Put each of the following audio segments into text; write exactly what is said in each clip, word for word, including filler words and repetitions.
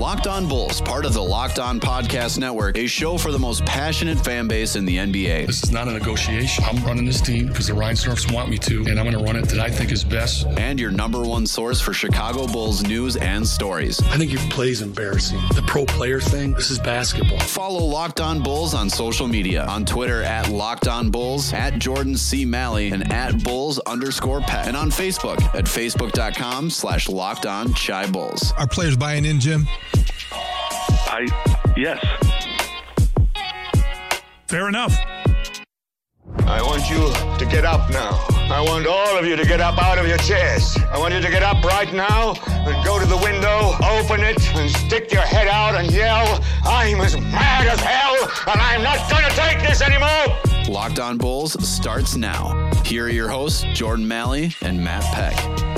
Locked On Bulls, part of the Locked On Podcast Network, a show for the most passionate fan base in the N B A. This is not a negotiation. I'm running this team because the Reinsdorfs want me to, and I'm going to run it that I think is best. And your number one source for Chicago Bulls news and stories. I think your play is embarrassing. The pro player thing, this is basketball. Follow Locked On Bulls on social media. On Twitter at Locked On Bulls, at Jordan C. Malley, and at Bulls underscore Pet. And on Facebook at facebook.com slash Locked On Chi Bulls. Are players buying in, Jim? I, yes. Fair enough. I want you to get up now. I want all of you to get up out of your chairs. I want you to get up right now and go to the window, open it, and stick your head out and yell, I'm as mad as hell, and I'm not going to take this anymore. Locked On Bulls starts now. Here are your hosts, Jordan Malley and Matt Peck.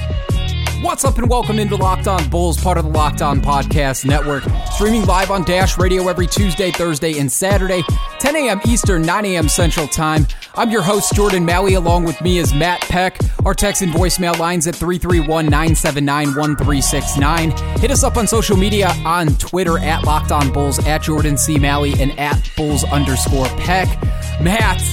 What's up and welcome into Locked On Bulls, part of the Locked On Podcast Network. Streaming live on Dash Radio every Tuesday, Thursday, and Saturday, ten a.m. Eastern, nine a.m. Central Time. I'm your host, Jordan Malley. Along with me is Matt Peck. Our text and voicemail lines at three three one, nine seven nine, one three six nine. Hit us up on social media on Twitter at Locked On Bulls, at Jordan C. Malley, and at Bulls underscore Peck. Matt,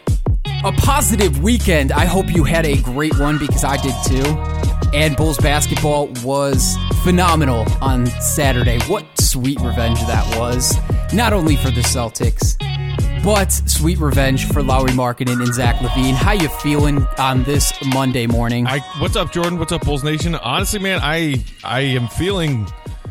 a positive weekend. I hope you had a great one because I did too. And Bulls basketball was phenomenal on Saturday. What sweet revenge that was. Not only for the Celtics, but sweet revenge for Lauri Markkanen and Zach LaVine. How you feeling on this Monday morning? I, what's up, Jordan? What's up, Bulls Nation? Honestly, man, I I am feeling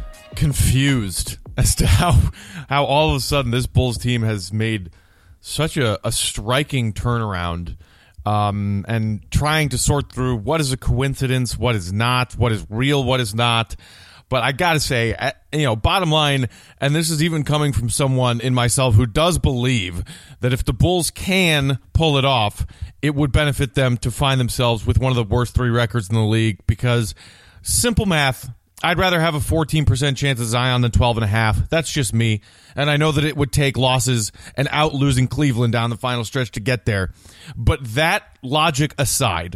confused as to how how all of a sudden this Bulls team has made such a, a striking turnaround. Um, and trying to sort through what is a coincidence, what is not, what is real, what is not. But I gotta say, you know, bottom line, and this is even coming from someone in myself who does believe that if the Bulls can pull it off, it would benefit them to find themselves with one of the worst three records in the league. Because simple math, I'd rather have a fourteen percent chance of Zion than twelve and a half. That's just me. And I know that it would take losses and out losing Cleveland down the final stretch to get there. But that logic aside,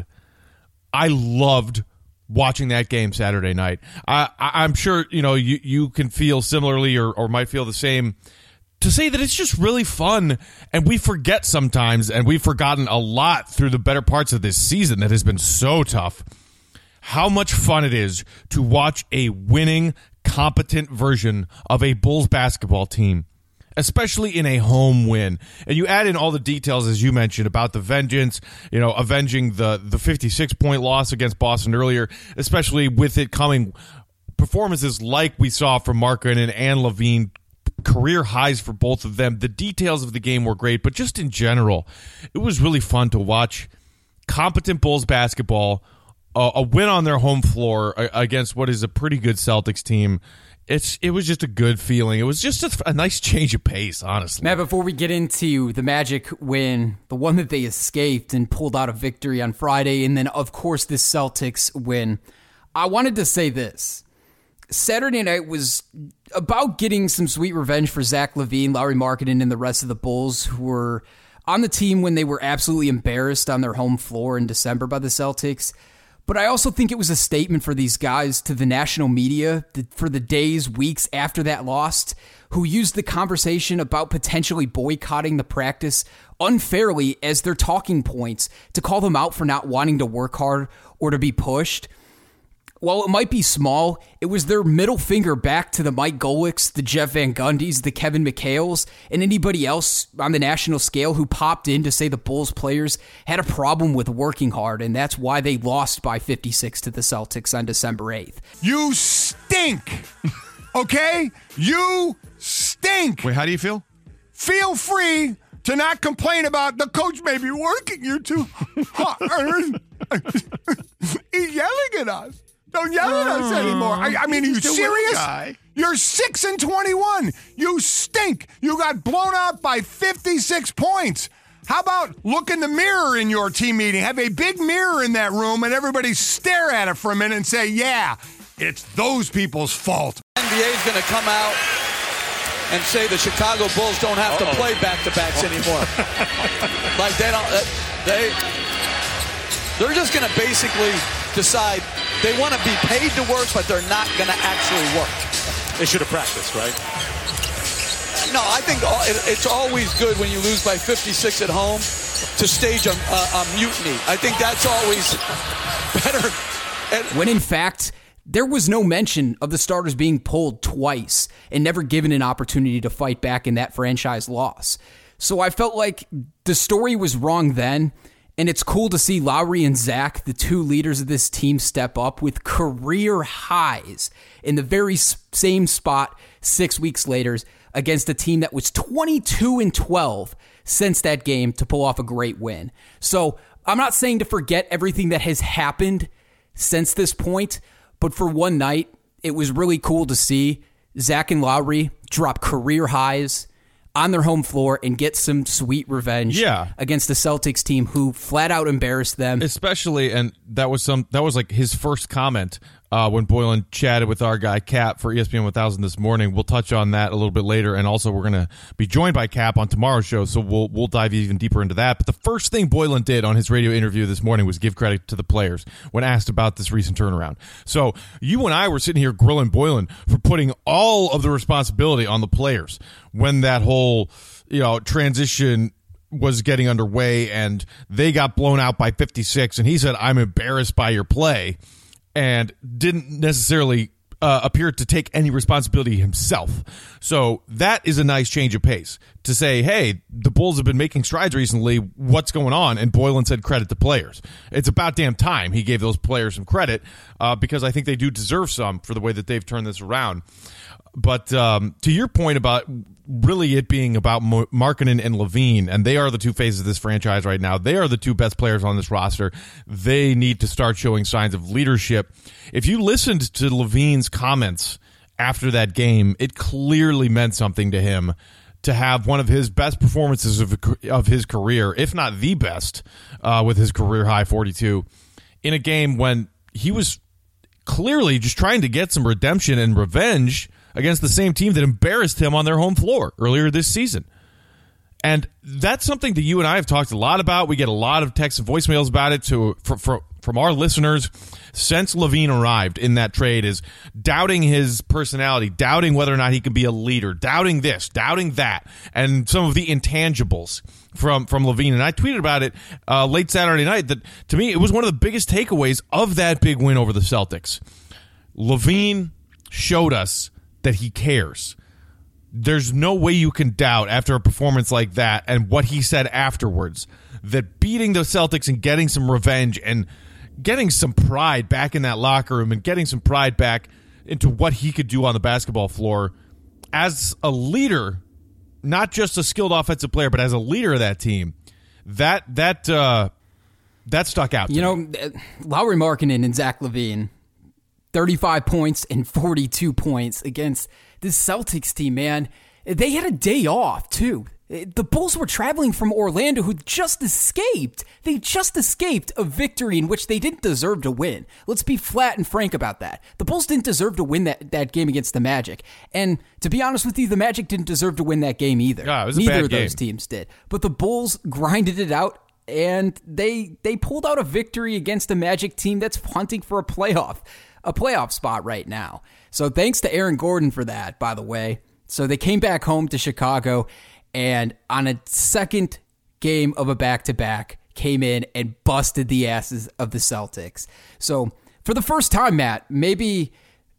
I loved watching that game Saturday night. I, I, I'm sure, you know, you, you can feel similarly or, or might feel the same. To say that it's just really fun, and we forget sometimes, and we've forgotten a lot through the better parts of this season that has been so tough, how much fun it is to watch a winning, competent version of a Bulls basketball team, especially in a home win. And you add in all the details, as you mentioned, about the vengeance, you know, avenging the the fifty-six point loss against Boston earlier, especially with it coming performances like we saw from Markkanen and LaVine, career highs for both of them. The details of the game were great, but just in general, it was really fun to watch competent Bulls basketball, a win on their home floor against what is a pretty good Celtics team. It's It was just a good feeling. It was just a, a nice change of pace, honestly. Matt, before we get into the Magic win, the one that they escaped and pulled out a victory on Friday, and then, of course, this Celtics win, I wanted to say this. Saturday night was about getting some sweet revenge for Zach LaVine, Lauri Markkanen, and the rest of the Bulls who were on the team when they were absolutely embarrassed on their home floor in December by the Celtics. But I also think it was a statement for these guys to the national media for the days, weeks after that loss, who used the conversation about potentially boycotting the practice unfairly as their talking points to call them out for not wanting to work hard or to be pushed. While it might be small, it was their middle finger back to the Mike Golicks, the Jeff Van Gundys, the Kevin McHales, and anybody else on the national scale who popped in to say the Bulls players had a problem with working hard, and that's why they lost by fifty-six to the Celtics on December eighth. You stink, okay? You stink. Wait, how do you feel? Feel free to not complain about the coach may be working you too hard. He's yelling at us. Don't yell at us anymore. I, I mean, are you serious? You're six and twenty-one. You stink. You got blown out by fifty-six points. How about look in the mirror in your team meeting? Have a big mirror in that room and everybody stare at it for a minute and say, yeah, it's those people's fault. N B A is going to come out and say the Chicago Bulls don't have Uh-oh. to play back-to-backs anymore. Like they don't, they, they're just going to basically decide they want to be paid to work, but they're not going to actually work. They should have practiced, right? No, I think it's always good when you lose by fifty-six at home to stage a, a, a mutiny. I think that's always better. And when in fact, there was no mention of the starters being pulled twice and never given an opportunity to fight back in that franchise loss. So I felt like the story was wrong then, and it's cool to see Lowry and Zach, the two leaders of this team, step up with career highs in the very same spot six weeks later against a team that was twenty-two and twelve since that game to pull off a great win. So I'm not saying to forget everything that has happened since this point, but for one night, it was really cool to see Zach and Lowry drop career highs on their home floor and get some sweet revenge yeah. against the Celtics team who flat out embarrassed them. Especially, and that was some that was like his first comment uh, when Boylan chatted with our guy Cap for E S P N one thousand this morning. We'll touch on that a little bit later, and also we're going to be joined by Cap on tomorrow's show, so we'll we'll dive even deeper into that. But the first thing Boylan did on his radio interview this morning was give credit to the players when asked about this recent turnaround. So you and I were sitting here grilling Boylan for putting all of the responsibility on the players when that whole, you know, transition was getting underway and they got blown out by fifty-six, and he said, "I'm embarrassed by your play," and didn't necessarily uh, appear to take any responsibility himself. So that is a nice change of pace to say, hey, the Bulls have been making strides recently. What's going on? And Boylan said credit the players. It's about damn time he gave those players some credit uh, because I think they do deserve some for the way that they've turned this around. But um, to your point about really it being about Markkanen and LaVine, and they are the two faces of this franchise right now. They are the two best players on this roster. They need to start showing signs of leadership. If you listened to LaVine's comments after that game, it clearly meant something to him to have one of his best performances of, of his career, if not the best, uh, with his career high forty-two, in a game when he was clearly just trying to get some redemption and revenge against the same team that embarrassed him on their home floor earlier this season. And that's something that you and I have talked a lot about. We get a lot of texts and voicemails about it to, for, for, from our listeners since LaVine arrived in that trade, is doubting his personality, doubting whether or not he can be a leader, doubting this, doubting that, and some of the intangibles from, from LaVine. And I tweeted about it uh, late Saturday night that, to me, it was one of the biggest takeaways of that big win over the Celtics. LaVine showed us that he cares. There's no way you can doubt after a performance like that and what he said afterwards that beating the Celtics and getting some revenge and getting some pride back in that locker room and getting some pride back into what he could do on the basketball floor as a leader, not just a skilled offensive player, but as a leader of that team, that that uh, that stuck out to you me. know, Lauri Markkanen and Zach LaVine, thirty-five points and forty-two points against this Celtics team, man. They had a day off, too. The Bulls were traveling from Orlando, who just escaped. They just escaped a victory in which they didn't deserve to win. Let's be flat and frank about that. The Bulls didn't deserve to win that, that game against the Magic. And to be honest with you, the Magic didn't deserve to win that game either. Yeah, it was a Neither bad of those game. teams did. But the Bulls grinded it out, and they they pulled out a victory against a Magic team that's hunting for a playoff, a playoff spot right now. So thanks to Aaron Gordon for that, by the way. So they came back home to Chicago, and on a second game of a back-to-back, came in and busted the asses of the Celtics. So for the first time, Matt, maybe,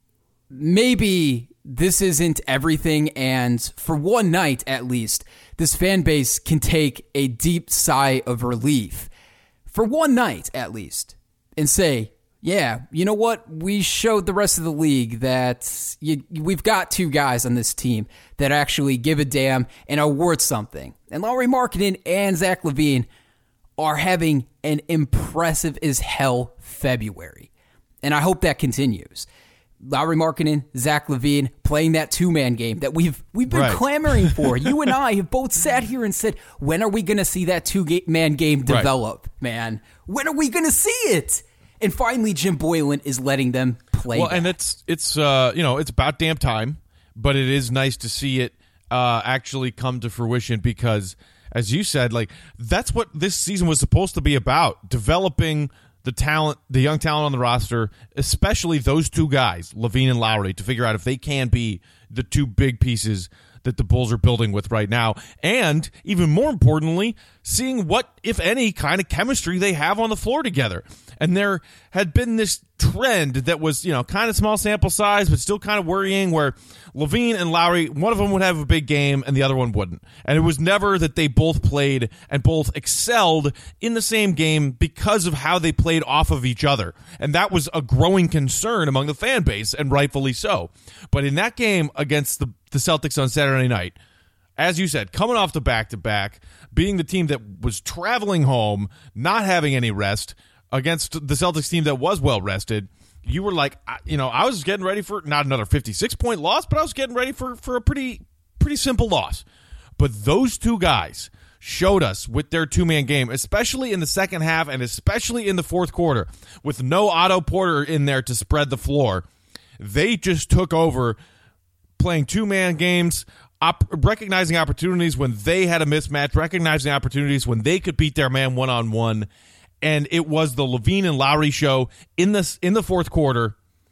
maybe this isn't everything, and for one night at least, this fan base can take a deep sigh of relief. For one night at least, and say, yeah, you know what? We showed the rest of the league that you, we've got two guys on this team that actually give a damn and are worth something. And Lauri Markkanen and Zach LaVine are having an impressive as hell February. And I hope that continues. Lauri Markkanen, Zach LaVine playing that two-man game that we've we've been right. clamoring for. You and I have both sat here and said, when are we going to see that two-man game develop, right. man? When are we going to see it? And finally, Jim Boylan is letting them play. Well, that. and it's it's uh, you know it's about damn time, but it is nice to see it uh, actually come to fruition because, as you said, like that's what this season was supposed to be about: developing the talent, the young talent on the roster, especially those two guys, LaVine and Lowry, to figure out if they can be the two big pieces that the Bulls are building with right now. And even more importantly, seeing what, if any, kind of chemistry they have on the floor together. And there had been this trend that was, you know, kind of small sample size, but still kind of worrying, where LaVine and Lowry, one of them would have a big game and the other one wouldn't. And it was never that they both played and both excelled in the same game because of how they played off of each other. And that was a growing concern among the fan base, and rightfully so. But in that game against the, the Celtics on Saturday night, as you said, coming off the back-to-back, being the team that was traveling home, not having any rest, against the Celtics team that was well-rested, you were like, you know, I was getting ready for not another fifty-six point loss, but I was getting ready for, for a pretty pretty simple loss. But those two guys showed us with their two-man game, especially in the second half and especially in the fourth quarter, with no Otto Porter in there to spread the floor, they just took over playing two-man games, op- recognizing opportunities when they had a mismatch, recognizing opportunities when they could beat their man one-on-one. And it was the LaVine and Lowry show in the, in the fourth quarter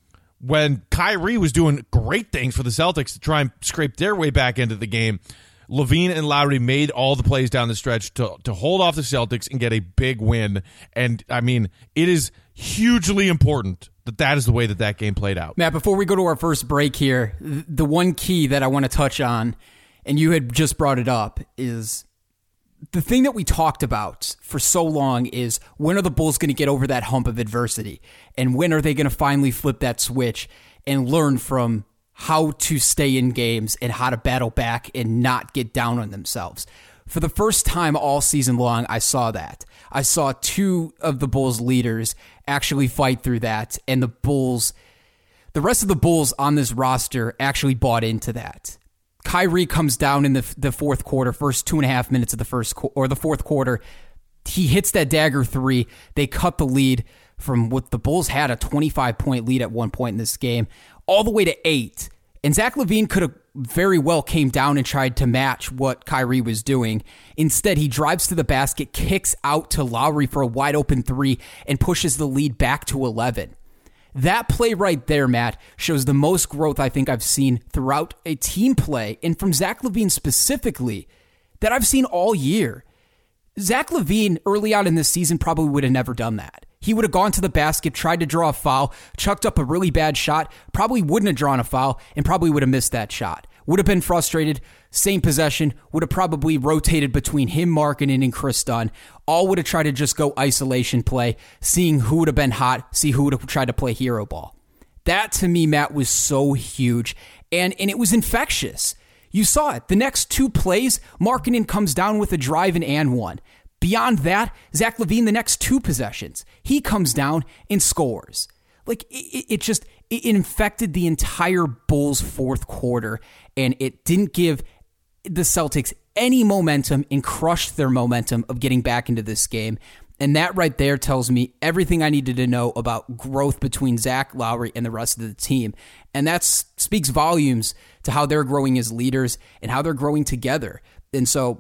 when Kyrie was doing great things for the Celtics to try and scrape their way back into the game. LaVine and Lowry made all the plays down the stretch to, to hold off the Celtics and get a big win. And, I mean, it is hugely important that that is the way that that game played out. Matt, before we go to our first break here, the one key that I want to touch on, and you had just brought it up, is the thing that we talked about for so long is, when are the Bulls going to get over that hump of adversity? And when are they going to finally flip that switch and learn from how to stay in games and how to battle back and not get down on themselves? For the first time all season long, I saw that. I saw two of the Bulls leaders actually fight through that, and the Bulls, the rest of the Bulls on this roster actually bought into that. Kyrie comes down in the the fourth quarter, first two and a half minutes of the first or the fourth quarter. He hits that dagger three. They cut the lead from what the Bulls had, a twenty-five point lead at one point in this game, all the way to eight. And Zach LaVine could have very well came down and tried to match what Kyrie was doing. Instead, he drives to the basket, kicks out to Lowry for a wide open three, and pushes the lead back to eleven. That play right there, Matt, shows the most growth I think I've seen throughout a team play, and from Zach LaVine specifically, that I've seen all year. Zach LaVine, early on in this season, probably would have never done that. He would have gone to the basket, tried to draw a foul, chucked up a really bad shot, probably wouldn't have drawn a foul, and probably would have missed that shot. Would have been frustrated, same possession, would have probably rotated between him, Markkanen, and Chris Dunn. All would have tried to just go isolation play, seeing who would have been hot, see who would have tried to play hero ball. That, to me, Matt, was so huge, and, and it was infectious. You saw it. The next two plays, Markkanen comes down with a drive and and one. Beyond that, Zach LaVine, the next two possessions, he comes down and scores. Like, it, it just, it infected the entire Bulls fourth quarter, and it didn't give the Celtics any momentum and crushed their momentum of getting back into this game. And that right there tells me everything I needed to know about growth between Zach, Lowry, and the rest of the team. And that speaks volumes to how they're growing as leaders and how they're growing together. And so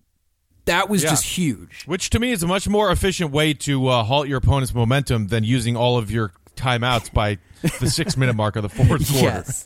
that was yeah. just huge. Which to me is a much more efficient way to uh, halt your opponent's momentum than using all of your timeouts by the six-minute mark of the fourth quarter. Yes.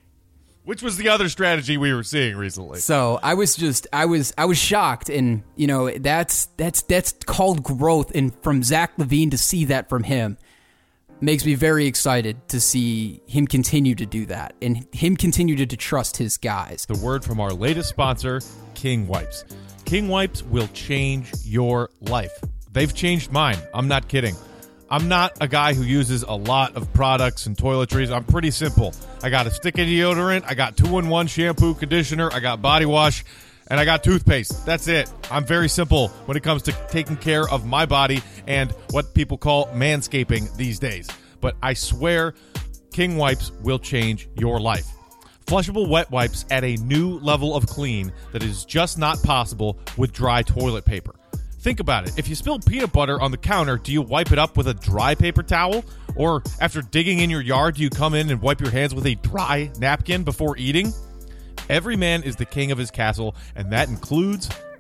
Which was the other strategy we were seeing recently. So I was just, I was, I was shocked, and you know that's that's that's called growth, and from Zach LaVine to see that from him makes me very excited to see him continue to do that and him continue to, to trust his guys. The word from our latest sponsor, King Wipes. King Wipes will change your life. They've changed mine. I'm not kidding. I'm not a guy who uses a lot of products and toiletries. I'm pretty simple. I got a stick of deodorant, I got two-in-one shampoo, conditioner, I got body wash, and I got toothpaste. That's it. I'm very simple when it comes to taking care of my body and what people call manscaping these days. But I swear, King Wipes will change your life. Flushable wet wipes add a new level of clean that is just not possible with dry toilet paper. Think about it. If you spill peanut butter on the counter, do you wipe it up with a dry paper towel? Or after digging in your yard, do you come in and wipe your hands with a dry napkin before eating? Every man is the king of his castle, and that includes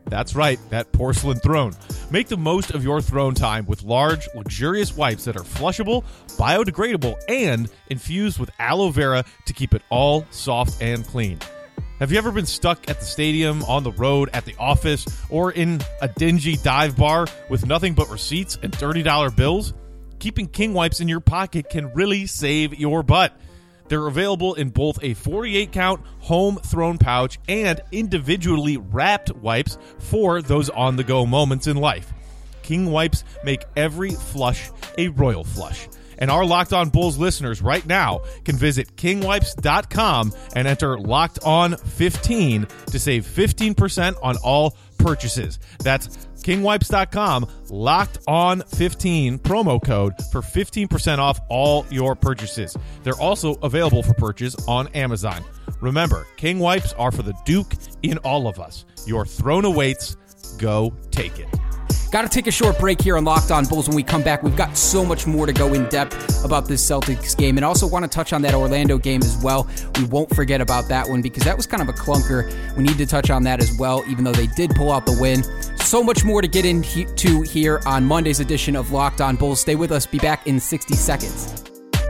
That's right, that porcelain throne. Make the most of your throne time with large, luxurious wipes that are flushable, biodegradable, and infused with aloe vera to keep it all soft and clean. Have you ever been stuck at the stadium, on the road, at the office, or in a dingy dive bar with nothing but receipts and thirty dollar bills? Keeping King wipes in your pocket can really save your butt. They're available in both a forty-eight count home throne pouch and individually wrapped wipes for those on-the-go moments in life. King wipes make every flush a royal flush. And our Locked On Bulls listeners right now can visit king wipes dot com and enter Locked On fifteen to save fifteen percent on all purchases. That's king wipes dot com, Locked On fifteen promo code for fifteen percent off all your purchases. They're also available for purchase on Amazon. Remember, King Wipes are for the Duke in all of us. Your throne awaits. Go take it. Got to take a short break here on Locked On Bulls. When we come back, we've got so much more to go in depth about this Celtics game, and also want to touch on that Orlando game as well. We won't forget about that one because that was kind of a clunker. We need to touch on that as well, even though they did pull out the win. So much more to get into here on Monday's edition of Locked On Bulls. Stay with us. Be back in sixty seconds.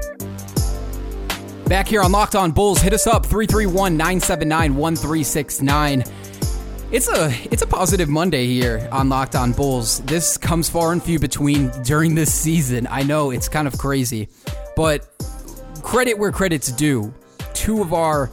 Back here on Locked On Bulls. Hit us up, three three one, nine seven nine, one three six nine. It's a it's a positive Monday here on Locked On Bulls. This comes far and few between during this season. I know it's kind of crazy, but credit where credit's due. Two of our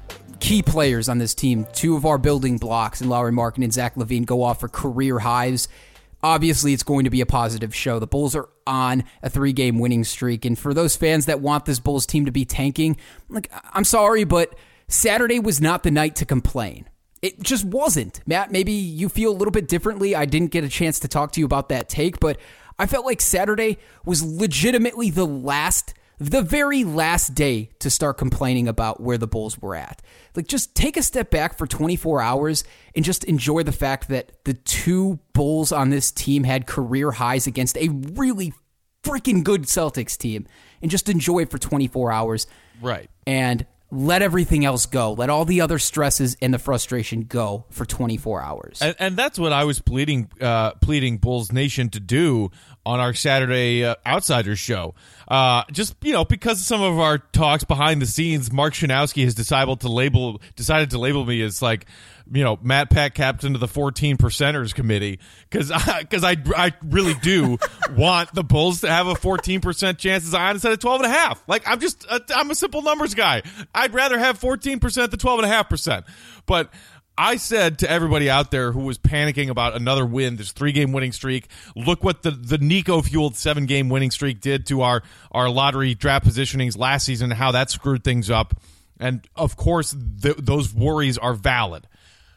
key players on this team, two of our building blocks, in Lauri Markkanen and Zach LaVine, go off for career highs. Obviously, it's going to be a positive show. The Bulls are on a three-game winning streak, and for those fans that want this Bulls team to be tanking, like, I'm sorry, but Saturday was not the night to complain. It just wasn't. Matt, maybe you feel a little bit differently. I didn't get a chance to talk to you about that take, but I felt like Saturday was legitimately the last, the very last day to start complaining about where the Bulls were at. Like, just take a step back for twenty-four hours and just enjoy the fact that the two Bulls on this team had career highs against a really freaking good Celtics team, and just enjoy it for twenty-four hours. Right. And let everything else go. Let all the other stresses and the frustration go for twenty-four hours. And, and that's what I was pleading uh, pleading Bulls Nation to do on our Saturday uh, Outsiders show. Uh, just, you know, because of some of our talks behind the scenes, Mark Shanowski has decided to label decided to label me as, like, you know, Matt Pack captain of the fourteen percenters committee, because because I, I, I really do want the Bulls to have a fourteen percent chance as I instead of twelve and a half. Like, I'm just a, I'm a simple numbers guy. I'd rather have fourteen percent than twelve and a half percent. But I said to everybody out there who was panicking about another win, this three-game winning streak, look what the, the Nico-fueled seven-game winning streak did to our, our lottery draft positionings last season, how that screwed things up. And, of course, th- those worries are valid.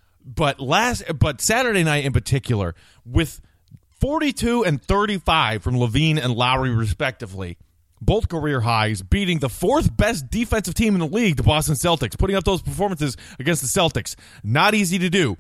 But last, but Saturday night in particular, with forty-two and thirty-five from LaVine and Lowry respectively, both career highs, beating the fourth best defensive team in the league, the Boston Celtics, putting up those performances against the Celtics. Not easy to do.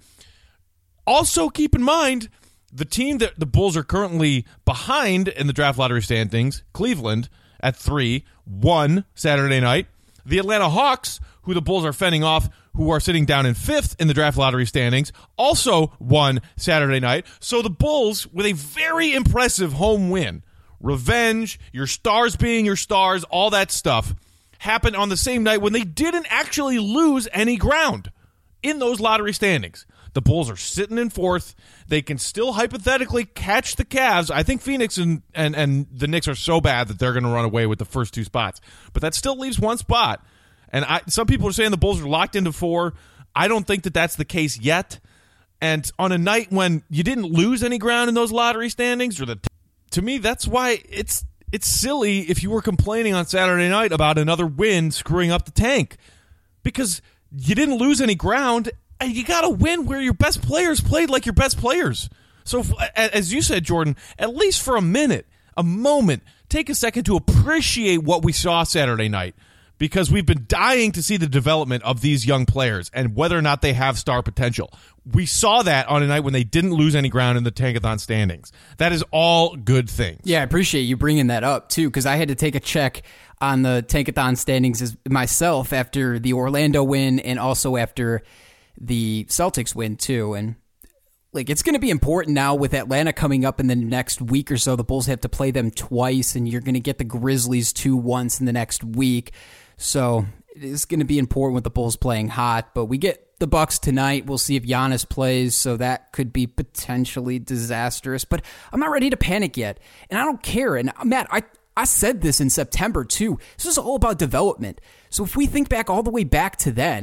Also, keep in mind, the team that the Bulls are currently behind in the draft lottery standings, Cleveland, at three, won Saturday night. The Atlanta Hawks, who the Bulls are fending off, who are sitting down in fifth in the draft lottery standings, also won Saturday night. So the Bulls, with a very impressive home win, revenge, your stars being your stars, all that stuff, happened on the same night when they didn't actually lose any ground in those lottery standings. The Bulls are sitting in fourth. They can still hypothetically catch the Cavs. I think Phoenix and, and, and the Knicks are so bad that they're going to run away with the first two spots. But that still leaves one spot. And I, some people are saying the Bulls are locked into four. I don't think that that's the case yet. And on a night when you didn't lose any ground in those lottery standings, or the, to me, that's why it's it's silly if you were complaining on Saturday night about another win screwing up the tank. Because you didn't lose any ground, and you got to win where your best players played like your best players. So, as you said, Jordan, at least for a minute, a moment, take a second to appreciate what we saw Saturday night. Because we've been dying to see the development of these young players and whether or not they have star potential. We saw that on a night when they didn't lose any ground in the Tankathon standings. That is all good things. Yeah, I appreciate you bringing that up, too, because I had to take a check on the Tankathon standings as myself after the Orlando win and also after the Celtics win, too. And like, it's going to be important now with Atlanta coming up in the next week or so. The Bulls have to play them twice, and you're going to get the Grizzlies two once in the next week. So it is going to be important with the Bulls playing hot. But we get the Bucks tonight. We'll see if Giannis plays, so that could be potentially disastrous. But I'm not ready to panic yet, and I don't care. And Matt, I, I said this in September too. This is all about development. So if we think back all the way back to then,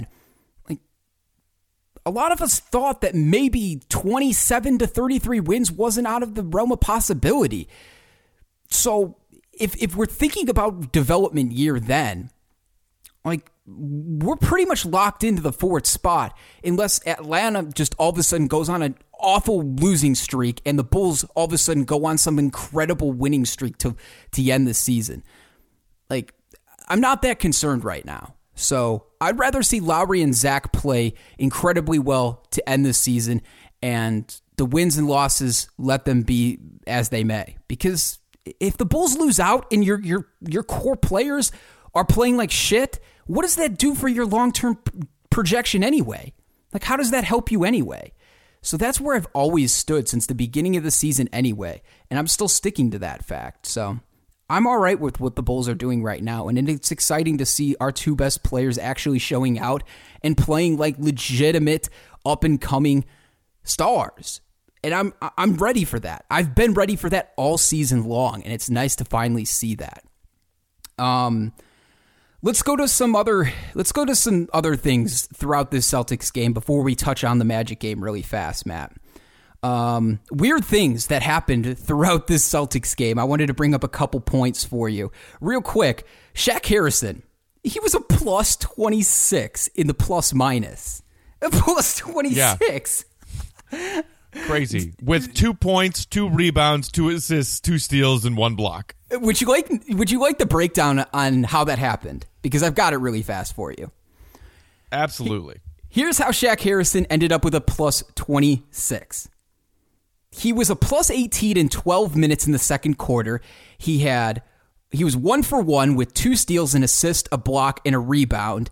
a lot of us thought that maybe twenty-seven to thirty-three wins wasn't out of the realm of possibility. So if if we're thinking about development year then, like, we're pretty much locked into the fourth spot unless Atlanta just all of a sudden goes on an awful losing streak and the Bulls all of a sudden go on some incredible winning streak to, to end the season. Like, I'm not that concerned right now. So I'd rather see Lowry and Zach play incredibly well to end the season, and the wins and losses, let them be as they may. Because if the Bulls lose out and your your your core players are playing like shit, what does that do for your long-term projection anyway? Like, how does that help you anyway? So that's where I've always stood since the beginning of the season anyway, and I'm still sticking to that fact. So I'm all right with what the Bulls are doing right now, and it's exciting to see our two best players actually showing out and playing like legitimate up-and-coming stars. And I'm I'm ready for that. I've been ready for that all season long, and it's nice to finally see that. Um, let's go to some other let's go to some other things throughout this Celtics game before we touch on the Magic game really fast, Matt. Um, weird things that happened throughout this Celtics game. I wanted to bring up a couple points for you. Real quick, Shaq Harrison, he was a plus twenty-six in the plus minus. A plus twenty-six. Yeah. Crazy. With two points, two rebounds, two assists, two steals, and one block. Would you like would you like the breakdown on how that happened? Because I've got it really fast for you. Absolutely. Here's how Shaq Harrison ended up with a plus twenty-six. He was a plus eighteen in twelve minutes in the second quarter. He had he was one for one with two steals, an assist, a block, and a rebound.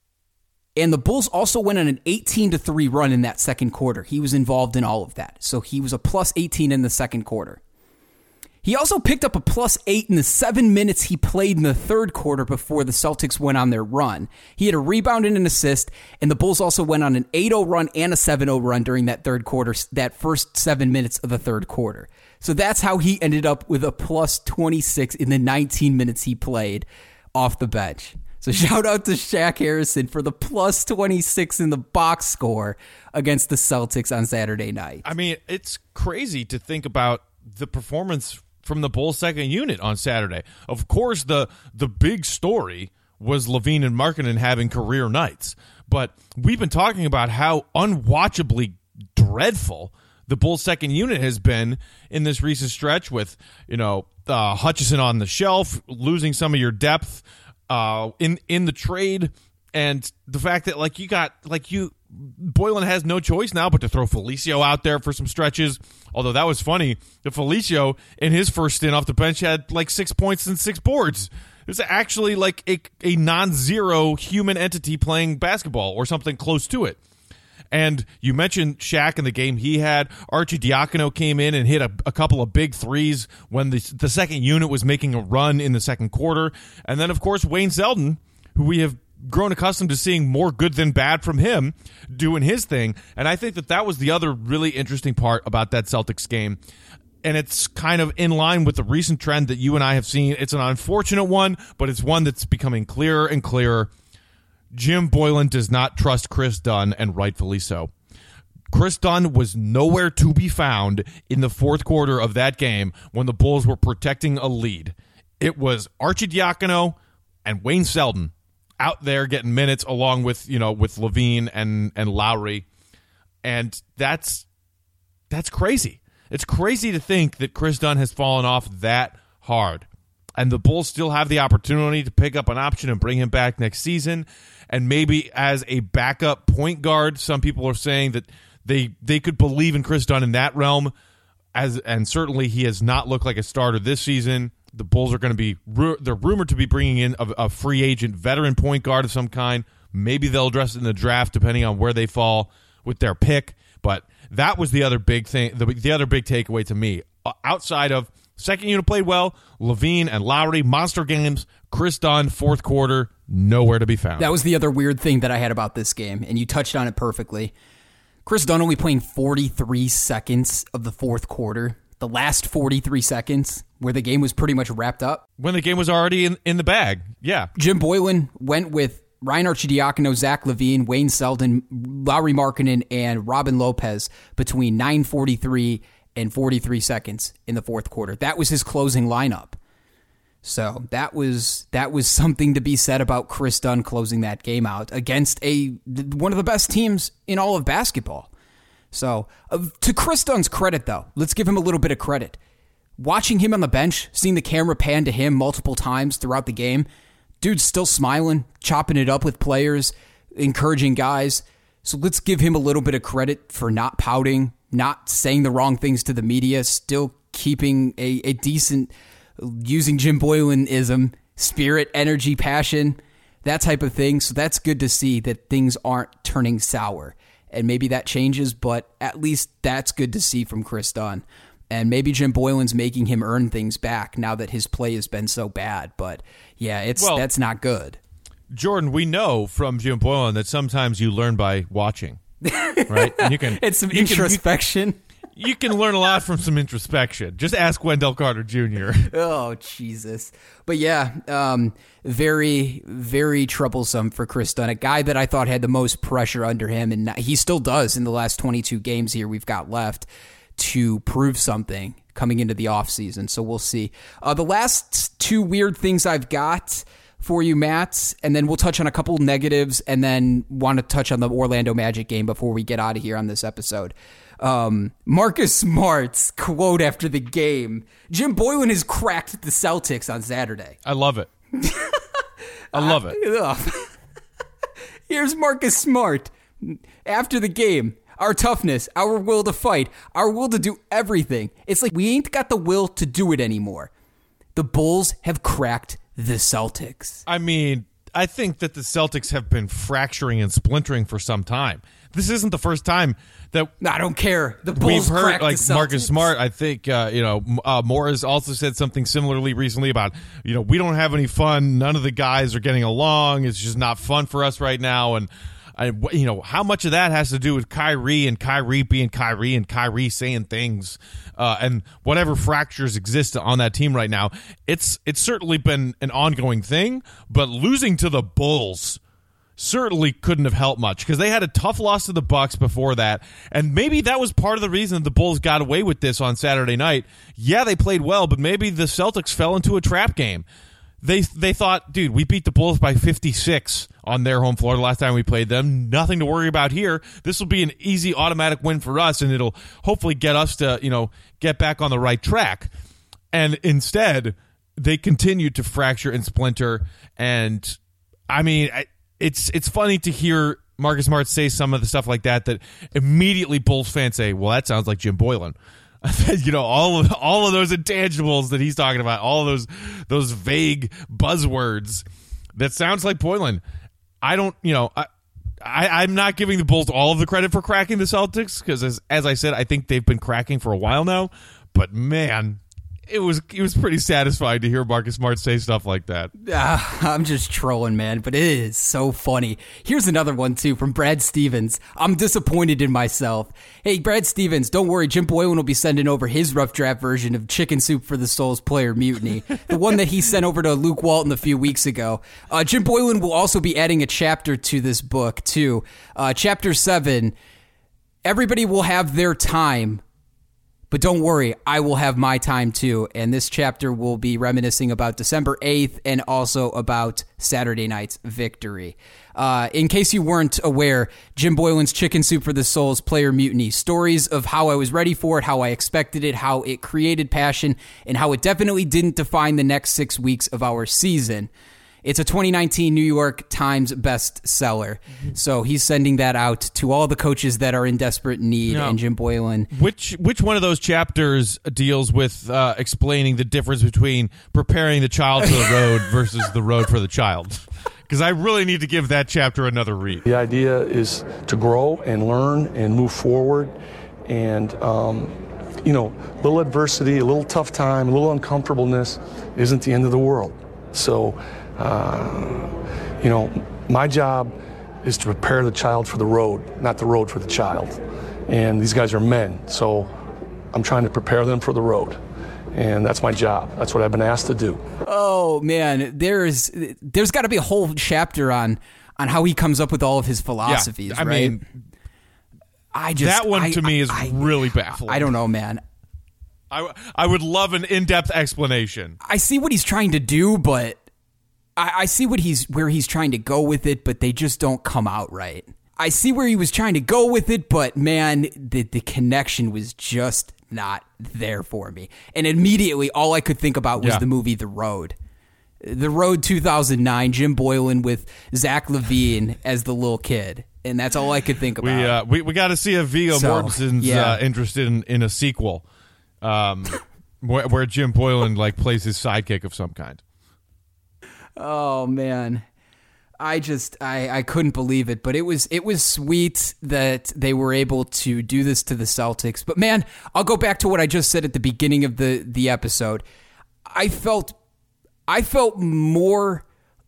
And the Bulls also went on an eighteen to three run in that second quarter. He was involved in all of that. So he was a plus eighteen in the second quarter. He also picked up a plus eight in the seven minutes he played in the third quarter before the Celtics went on their run. He had a rebound and an assist, and the Bulls also went on an eight oh run and a seven oh run during that third quarter, that first seven minutes of the third quarter. So that's how he ended up with a plus twenty-six in the nineteen minutes he played off the bench. So shout out to Shaq Harrison for the plus twenty-six in the box score against the Celtics on Saturday night. I mean, it's crazy to think about the performance from the Bulls second unit on Saturday. Of course, the the big story was LaVine and Markkanen having career nights. But we've been talking about how unwatchably dreadful the Bulls second unit has been in this recent stretch with, you know, uh, Hutchison on the shelf, losing some of your depth uh, in, in the trade, and the fact that, like, you got, like, you, Boylen has no choice now but to throw Felicio out there for some stretches. Although that was funny. The Felicio, in his first stint off the bench, had like six points and six boards. It was actually like a, a non-zero human entity playing basketball or something close to it. And you mentioned Shaq in the game he had. Arcidiacono came in and hit a, a couple of big threes when the, the second unit was making a run in the second quarter. And then, of course, Wayne Selden, who we have grown accustomed to seeing more good than bad from him, doing his thing. And I think that that was the other really interesting part about that Celtics game. And it's kind of in line with the recent trend that you and I have seen. It's an unfortunate one, but it's one that's becoming clearer and clearer. Jim Boylen does not trust Chris Dunn, and rightfully so. Chris Dunn was nowhere to be found in the fourth quarter of that game when the Bulls were protecting a lead. It was Arcidiacono and Wayne Selden out there getting minutes along with, you know, with LaVine and, and Lowry. And that's that's crazy. It's crazy to think that Chris Dunn has fallen off that hard. And the Bulls still have the opportunity to pick up an option and bring him back next season. And maybe as a backup point guard, some people are saying that they they could believe in Chris Dunn in that realm. As and certainly he has not looked like a starter this season. The Bulls are going to be, they're rumored to be bringing in a, a free agent veteran point guard of some kind. Maybe they'll address it in the draft depending on where they fall with their pick. But that was the other big thing, the, the other big takeaway to me. Uh, outside of second unit played well, Levine and Lowry, monster games, Chris Dunn, fourth quarter, nowhere to be found. That was the other weird thing that I had about this game, and you touched on it perfectly. Chris Dunn only playing forty-three seconds of the fourth quarter, the last forty-three seconds where the game was pretty much wrapped up. When the game was already in, in the bag, yeah. Jim Boylen went with Ryan Arcidiacono, Zach Levine, Wayne Selden, Lowry Markkanen, and Robin Lopez between nine forty-three and forty-three seconds in the fourth quarter. That was his closing lineup. So that was that was something to be said about Chris Dunn closing that game out against a one of the best teams in all of basketball. So uh, to Chris Dunn's credit, though, let's give him a little bit of credit. Watching him on the bench, seeing the camera pan to him multiple times throughout the game, dude's still smiling, chopping it up with players, encouraging guys. So let's give him a little bit of credit for not pouting, not saying the wrong things to the media, still keeping a, a decent, using Jim Boylen-ism, spirit, energy, passion, that type of thing. So that's good to see that things aren't turning sour. And maybe that changes, but at least that's good to see from Chris Dunn. And maybe Jim Boylen's making him earn things back now that his play has been so bad. But yeah, it's well, that's not good. Jordan, we know from Jim Boylen that sometimes you learn by watching, right? And you can it's some you introspection. Can, you, you can learn a lot from some introspection. Just ask Wendell Carter Junior Oh, Jesus. But yeah, um, very, very troublesome for Chris Dunn, a guy that I thought had the most pressure under him, and he still does in the last twenty-two games here we've got left to prove something coming into the offseason. So we'll see. Uh, the last two weird things I've got for you, Matt, and then we'll touch on a couple negatives and then want to touch on the Orlando Magic game before we get out of here on this episode. Um, Marcus Smart's quote after the game. Jim Boylen has cracked the Celtics on Saturday. I love it. I love it. Here's Marcus Smart after the game. Our toughness, our will to fight, our will to do everything. It's like we ain't got the will to do it anymore. The Bulls have cracked the Celtics. I mean, I think that the Celtics have been fracturing and splintering for some time. This isn't the first time that I don't care. The Bulls we've heard, cracked like the Celtics. Marcus Smart. I think uh, you know uh, Morris also said something similarly recently about you know we don't have any fun. None of the guys are getting along. It's just not fun for us right now. And I, you know, how much of that has to do with Kyrie and Kyrie being Kyrie and Kyrie saying things uh, and whatever fractures exist on that team right now. It's it's certainly been an ongoing thing, but losing to the Bulls certainly couldn't have helped much because they had a tough loss to the Bucks before that, and maybe that was part of the reason the Bulls got away with this on Saturday night. Yeah, they played well, but maybe the Celtics fell into a trap game. They they thought, dude, we beat the Bulls by fifty-six on their home floor the last time we played them. Nothing to worry about here. This will be an easy automatic win for us, and it'll hopefully get us to, you know, get back on the right track. And instead, they continued to fracture and splinter. And, I mean, it's it's funny to hear Marcus Smart say some of the stuff like that that immediately Bulls fans say, well, that sounds like Jim Boylen. You know, all of all of those intangibles that he's talking about, all of those those vague buzzwords, that sounds like Boylen. I don't, you know, I, I I'm not giving the Bulls all of the credit for cracking the Celtics because, as as I said, I think they've been cracking for a while now. But man, it was it was pretty satisfying to hear Marcus Smart say stuff like that. Uh, I'm just trolling, man, but it is so funny. Here's another one, too, from Brad Stevens. I'm disappointed in myself. Hey, Brad Stevens, don't worry. Jim Boylen will be sending over his rough draft version of Chicken Soup for the Soul's Player Mutiny, the one that he sent over to Luke Walton a few weeks ago. Uh, Jim Boylen will also be adding a chapter to this book, too. Uh, chapter seven, everybody will have their time. But don't worry, I will have my time too, and this chapter will be reminiscing about December eighth and also about Saturday night's victory. Uh, in case you weren't aware, Jim Boylen's Chicken Soup for the Soul's Player Mutiny, stories of how I was ready for it, how I expected it, how it created passion, and how it definitely didn't define the next six weeks of our season. It's a twenty nineteen New York Times bestseller. So he's sending that out to all the coaches that are in desperate need, now, and Jim Boylen. Which which one of those chapters deals with uh, explaining the difference between preparing the child for the road versus the road for the child? because I really need to give that chapter another read. The idea is to grow and learn and move forward. And, um, you know, a little adversity, a little tough time, a little uncomfortableness isn't the end of the world. So, uh, you know, my job is to prepare the child for the road, not the road for the child. And these guys are men, so I'm trying to prepare them for the road. And that's my job. That's what I've been asked to do. Oh, man, there's there's got to be a whole chapter on on how he comes up with all of his philosophies, yeah, I right? mean, I just that one I, to me is I, really baffling. I don't know, man. I, I would love an in-depth explanation. I see what he's trying to do, but I, I see what he's where he's trying to go with it, but they just don't come out right. I see where he was trying to go with it, but man, the the connection was just not there for me. And immediately, all I could think about was yeah. the movie The Road. The Road two thousand nine, Jim Boylan with Zach Levine as the little kid. And that's all I could think about. We uh, we, we got to see if Viggo So, Mortensen's yeah. uh, interested in, in a sequel um, where, where Jim Boylan like plays his sidekick of some kind. Oh, man. I just I, I couldn't believe it, but it was it was sweet that they were able to do this to the Celtics. But man, I'll go back to what I just said at the beginning of the, the episode. I felt I felt more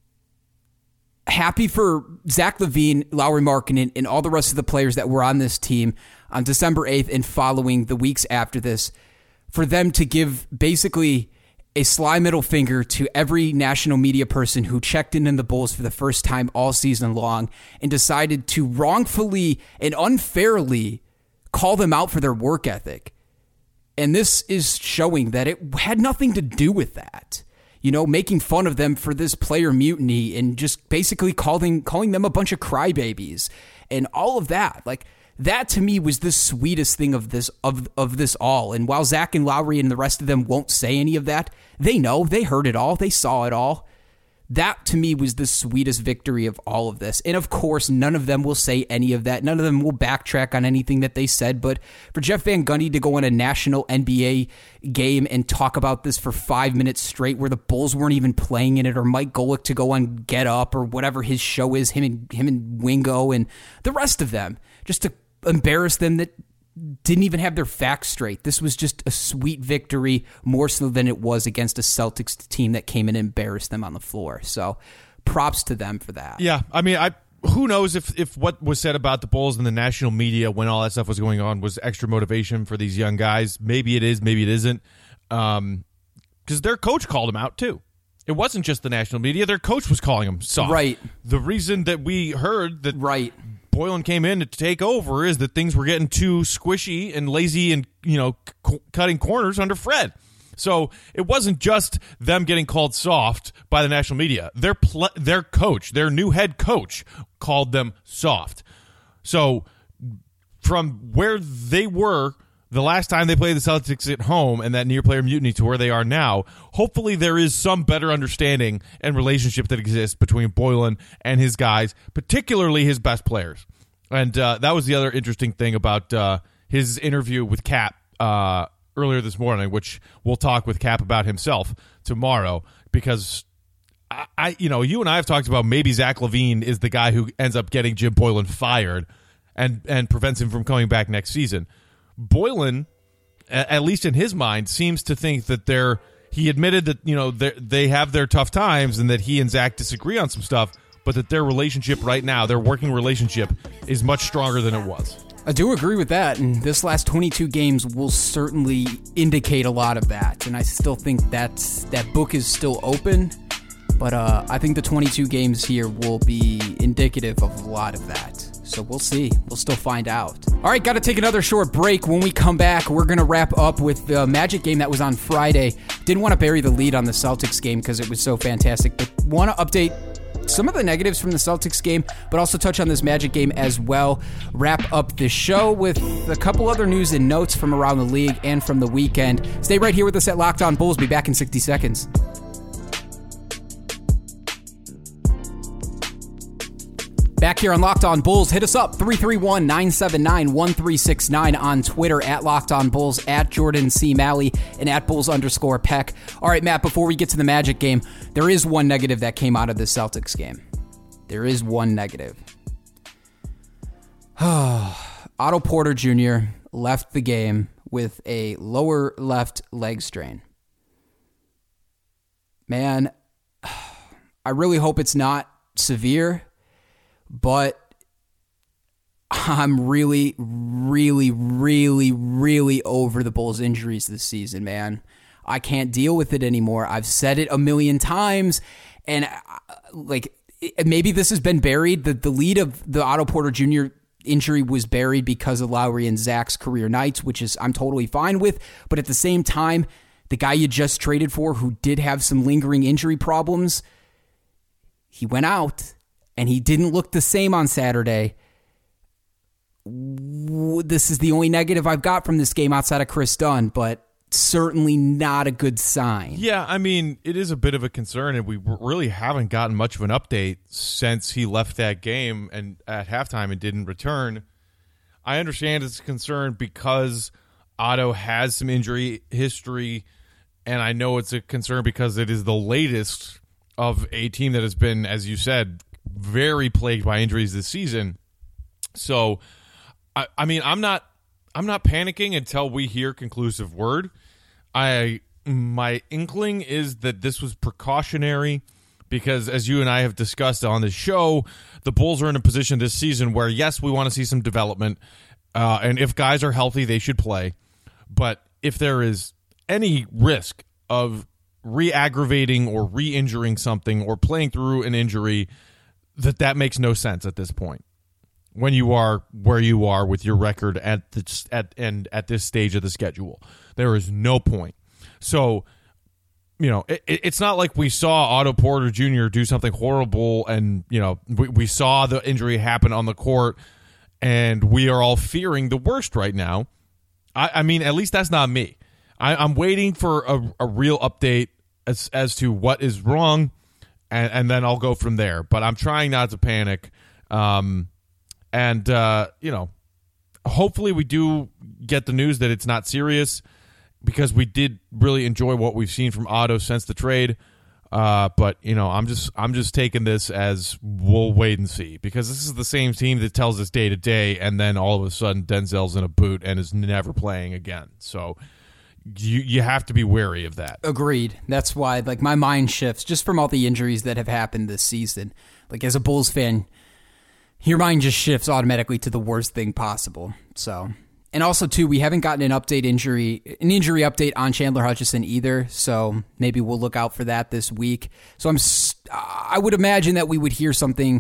happy for Zach LaVine, Lauri Markkanen, and all the rest of the players that were on this team on December eighth and following the weeks after this, for them to give basically a sly middle finger to every national media person who checked in in the Bulls for the first time all season long and decided to wrongfully and unfairly call them out for their work ethic. And this is showing that it had nothing to do with that. You know, making fun of them for this player mutiny and just basically calling calling them a bunch of crybabies and all of that. Like, that to me was the sweetest thing of this of of this all. And while Zach and Lauri and the rest of them won't say any of that, they know, they heard it all, they saw it all. That to me was the sweetest victory of all of this. And of course, none of them will say any of that. None of them will backtrack on anything that they said. But for Jeff Van Gundy to go on a national N B A game and talk about this for five minutes straight, where the Bulls weren't even playing in it, or Mike Golick to go on Get Up or whatever his show is, him and him and Wingo and the rest of them, just to embarrass them that didn't even have their facts straight. This was just a sweet victory, more so than it was against a Celtics team that came in and embarrassed them on the floor. So props to them for that. Yeah, I mean, I who knows if, if what was said about the Bulls in the national media when all that stuff was going on was extra motivation for these young guys. Maybe it is, maybe it isn't. Um, because their coach called them out too. It wasn't just the national media. Their coach was calling them soft. Right. The reason that we heard that right. Boylan came in to take over is that things were getting too squishy and lazy and, you know, c- cutting corners under Fred. So it wasn't just them getting called soft by the national media. Their pl- their coach, their new head coach, called them soft. So from where they were the last time they played the Celtics at home and that near player mutiny to where they are now, hopefully there is some better understanding and relationship that exists between Boylan and his guys, particularly his best players. And uh, that was the other interesting thing about uh, his interview with Cap uh, earlier this morning, which we'll talk with Cap about himself tomorrow, because I, I, you know, you and I have talked about maybe Zach LaVine is the guy who ends up getting Jim Boylan fired and and prevents him from coming back next season. Boylan, at least in his mind, seems to think that they're. He admitted that, you know, they have their tough times and that he and Zach disagree on some stuff, but that their relationship right now, their working relationship, is much stronger than it was. I do agree with that, and this last twenty-two games will certainly indicate a lot of that. And I still think that that book is still open, but uh, I think the twenty-two games here will be indicative of a lot of that. So we'll see. We'll still find out. All right, got to take another short break. When we come back, we're going to wrap up with the Magic game that was on Friday. Didn't want to bury the lead on the Celtics game because it was so fantastic, but want to update some of the negatives from the Celtics game, but also touch on this Magic game as well. Wrap up the show with a couple other news and notes from around the league and from the weekend. Stay right here with us at Locked On Bulls. Be back in sixty seconds. Back here on Locked On Bulls, hit us up, three three one, nine seven nine, one three six nine on Twitter, at Locked On Bulls, at Jordan C. Malley, and at Bulls underscore Peck. All right, Matt, before we get to the Magic game, there is one negative that came out of the Celtics game. there is one negative. Otto Porter Junior left the game with a lower left leg strain. Man, I really hope it's not severe, but I'm really, really, really, really over the Bulls' injuries this season, man. I can't deal with it anymore. I've said it a million times, and like maybe this has been buried. The, the lead of the Otto Porter Junior injury was buried because of Lowry and Zach's career nights, which is I'm totally fine with. But at the same time, the guy you just traded for who did have some lingering injury problems, he went out and he didn't look the same on Saturday. This is the only negative I've got from this game outside of Chris Dunn, but certainly not a good sign. Yeah, I mean, it is a bit of a concern, and we really haven't gotten much of an update since he left that game and at halftime and didn't return. I understand it's a concern because Otto has some injury history, and I know it's a concern because it is the latest of a team that has been, as you said, very plagued by injuries this season. So, I, I mean, I'm not I'm not panicking until we hear conclusive word. I my inkling is that this was precautionary because, as you and I have discussed on this show, the Bulls are in a position this season where, yes, we want to see some development, uh, and if guys are healthy, they should play. But if there is any risk of re-aggravating or re-injuring something or playing through an injury, that that makes no sense at this point. When you are where you are with your record at the, at and at this stage of the schedule, there is no point. So, you know, it, it's not like we saw Otto Porter Junior do something horrible, and you know, we, we saw the injury happen on the court, and we are all fearing the worst right now. I, I mean, at least that's not me. I, I'm waiting for a, a real update as as to what is wrong, and, and then I'll go from there. But I'm trying not to panic. Um, And, uh, you know, hopefully we do get the news that it's not serious because we did really enjoy what we've seen from Otto since the trade. Uh, but, you know, I'm just I'm just taking this as we'll wait and see because this is the same team that tells us day to day, and then all of a sudden Denzel's in a boot and is never playing again. So you you have to be wary of that. Agreed. That's why, like, my mind shifts just from all the injuries that have happened this season. Like, as a Bulls fan, your mind just shifts automatically to the worst thing possible. So, and also too, we haven't gotten an update injury, an injury update on Chandler Hutchison either. So maybe we'll look out for that this week. So I'm, I would imagine that we would hear something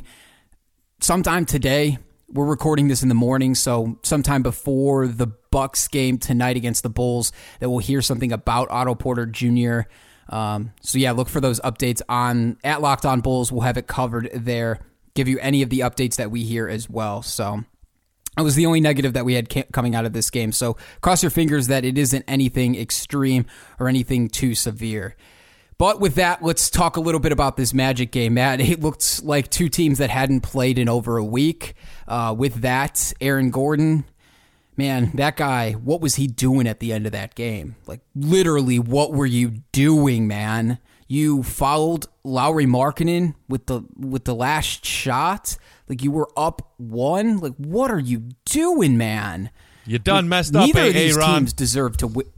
sometime today. We're recording this in the morning, so sometime before the Bucks game tonight against the Bulls, that we'll hear something about Otto Porter Junior Um, so yeah, look for those updates on at Locked On Bulls. We'll have it covered there. Give you any of the updates that we hear as well. So that was the only negative that we had ca- coming out of this game. So cross your fingers that it isn't anything extreme or anything too severe. But with that, let's talk a little bit about this Magic game, Matt. It looked like two teams that hadn't played in over a week. Uh, with that, Aaron Gordon, man, that guy, what was he doing at the end of that game? Like, literally, what were you doing, man? You fouled Lauri Markkanen with the with the last shot. Like, you were up one. Like, what are you doing, man? You done like, messed up, neither eh, of these Aaron? teams deserve to win.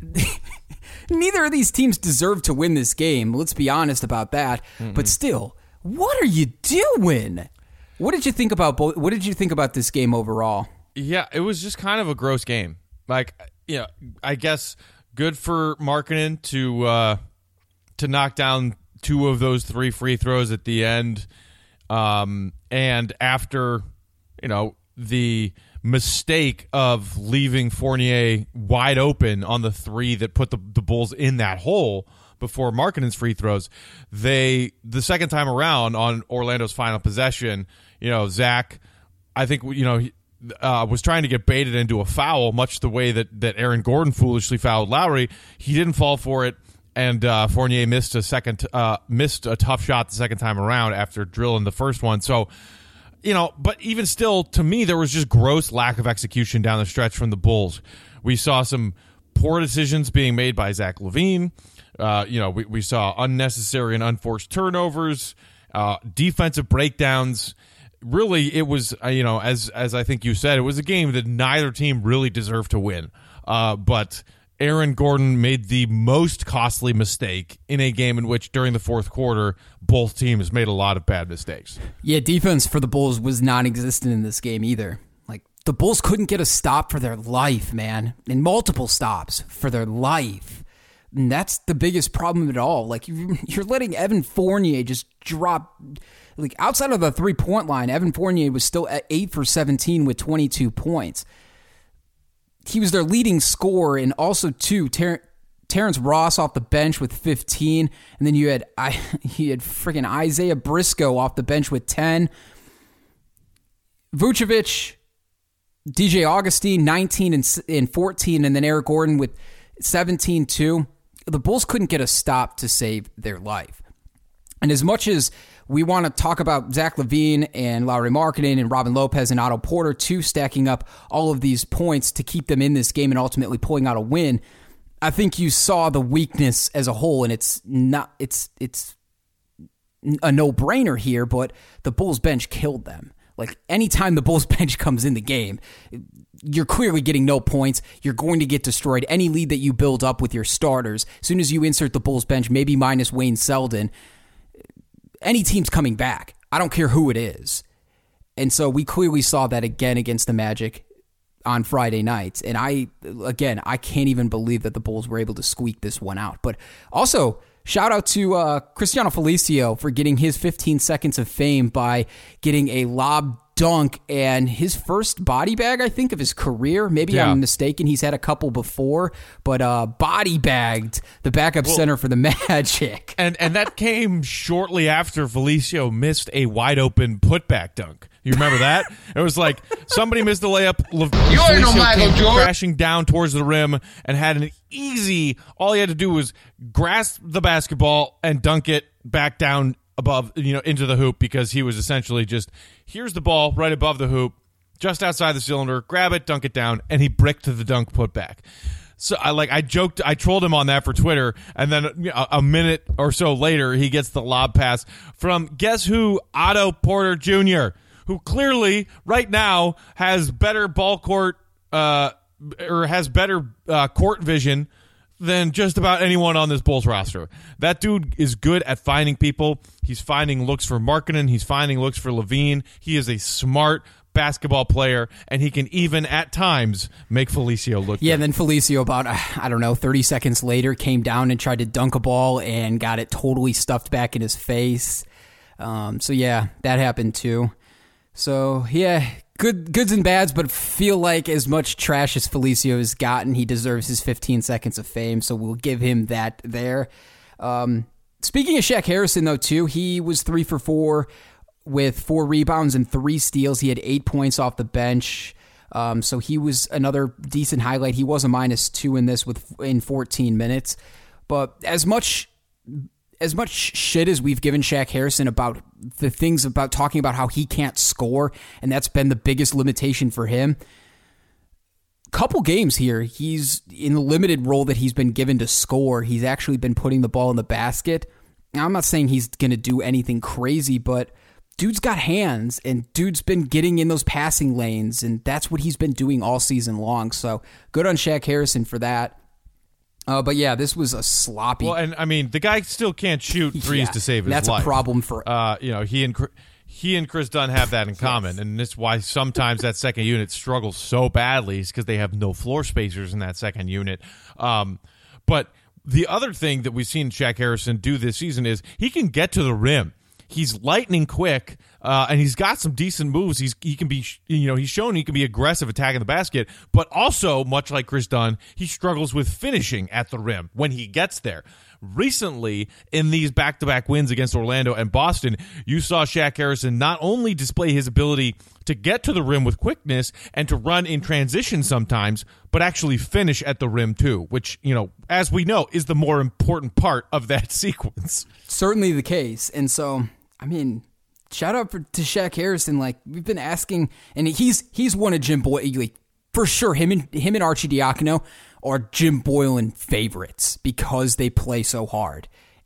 Neither of these teams deserve to win this game. Let's be honest about that. Mm-hmm. But still, what are you doing? What did you think about both? What did you think about this game overall? Yeah, it was just kind of a gross game. Like, you know, I guess good for Markkanen to. Uh, to knock down two of those three free throws at the end. Um, and after, you know, the mistake of leaving Fournier wide open on the three that put the, the Bulls in that hole before Markkanen's free throws, they, the second time around on Orlando's final possession, you know, Zach, I think, you know, he, Uh, was trying to get baited into a foul, much the way that, that Aaron Gordon foolishly fouled Lowry. He didn't fall for it. And uh, Fournier missed a second, uh, missed a tough shot the second time around after drilling the first one. So, you know, but even still, to me, there was just gross lack of execution down the stretch from the Bulls. We saw some poor decisions being made by Zach LaVine. Uh, you know, we, we saw unnecessary and unforced turnovers. uh, defensive breakdowns. Really, it was, uh, you know, as as I think you said, it was a game that neither team really deserved to win. Uh, but Aaron Gordon made the most costly mistake in a game in which, during the fourth quarter, both teams made a lot of bad mistakes. Yeah, defense for the Bulls was non-existent in this game either. Like, the Bulls couldn't get a stop for their life, man, and multiple stops for their life. And that's the biggest problem at all. Like, you're letting Evan Fournier just drop. Like, outside of the three-point line, Evan Fournier was still at eight for seventeen with twenty-two points. He was their leading scorer, and also, too, Ter- Terrence Ross off the bench with fifteen, and then you had I he had freaking Isaiah Briscoe off the bench with ten. Vucevic, D J Augustine, nineteen and, and fourteen, and then Eric Gordon with seventeen, too. The Bulls couldn't get a stop to save their life. And as much as we want to talk about Zach LaVine and Lauri Markkanen and Robin Lopez and Otto Porter, too, stacking up all of these points to keep them in this game and ultimately pulling out a win, I think you saw the weakness as a whole, and it's not it's it's a no-brainer here, but the Bulls bench killed them. Like, anytime the Bulls bench comes in the game, you're clearly getting no points. You're going to get destroyed. Any lead that you build up with your starters, as soon as you insert the Bulls bench, maybe minus Wayne Selden, any team's coming back. I don't care who it is. And so we clearly saw that again against the Magic on Friday night. And I, again, I can't even believe that the Bulls were able to squeak this one out. But also, shout out to uh, Cristiano Felicio for getting his fifteen seconds of fame by getting a lob dunk and his first body bag, I think, of his career. Maybe yeah. I'm mistaken. He's had a couple before, but uh, body bagged the backup well, center for the Magic. And and that came shortly after Felicio missed a wide open putback dunk. You remember that? It was like somebody missed a layup. Le- you ain't no Michael Jordan. Crashing down towards the rim and had an easy, all he had to do was grasp the basketball and dunk it back down above, you know, into the hoop, because he was essentially just, here's the ball right above the hoop, just outside the cylinder, grab it, dunk it down, and he bricked the dunk putback. So I like I joked, I trolled him on that for Twitter, and then you know, a minute or so later, he gets the lob pass from, guess who, Otto Porter Junior, who clearly right now has better ball court, uh, or has better uh, court vision than just about anyone on this Bulls roster. That dude is good at finding people. He's finding looks for Markkanen. He's finding looks for LaVine. He is a smart basketball player, and he can even, at times, make Felicio look Yeah, good. then Felicio, about, I don't know, thirty seconds later, came down and tried to dunk a ball and got it totally stuffed back in his face. Um, so, yeah, that happened, too. So, yeah, good goods and bads, but feel like as much trash as Felicio has gotten, he deserves his fifteen seconds of fame, so we'll give him that there. Um, speaking of Shaq Harrison, though, too, he was three for four with four rebounds and three steals. He had eight points off the bench, um, so he was another decent highlight. He was a minus two in this with in fourteen minutes, but as much... As much shit as we've given Shaq Harrison about the things about talking about how he can't score, and that's been the biggest limitation for him, couple games here, he's in the limited role that he's been given to score. He's actually been putting the ball in the basket. Now, I'm not saying he's going to do anything crazy, but dude's got hands, and dude's been getting in those passing lanes, and that's what he's been doing all season long. So good on Shaq Harrison for that. Uh, but yeah, this was a sloppy. Well, and I mean, the guy still can't shoot threes yeah, to save his that's life. That's a problem for. Uh, you know, he and he and Chris Dunn have that in common, yes. And that's why sometimes that second unit struggles so badly, is because they have no floor spacers in that second unit. Um, but the other thing that we've seen Shaq Harrison do this season is he can get to the rim. He's lightning quick, uh, and he's got some decent moves. He's he can be, you know, he's shown he can be aggressive attacking the basket, but also, much like Chris Dunn, he struggles with finishing at the rim when he gets there. Recently, in these back-to-back wins against Orlando and Boston, you saw Shaq Harrison not only display his ability to get to the rim with quickness and to run in transition sometimes, but actually finish at the rim too, which, you know, as we know, is the more important part of that sequence. Certainly the case. And so, I mean, shout out for, to Shaq Harrison. Like, we've been asking, and he's he's one of Jim Boyle, like, for sure, him and him and Archie Diacono are Jim Boylan favorites because they play so hard.